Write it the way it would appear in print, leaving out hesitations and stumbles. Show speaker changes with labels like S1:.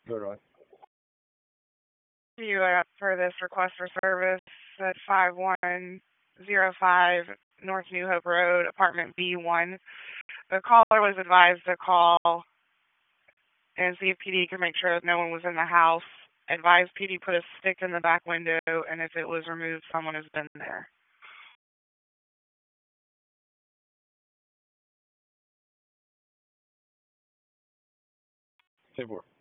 S1: Go to
S2: You for this request for service at 5105 North New Hope Road, apartment B1. The caller was advised to call and see if PD could make sure that no one was in the house. Advised PD put a stick in the back window, and if it was removed, someone has been there.
S1: 10-4.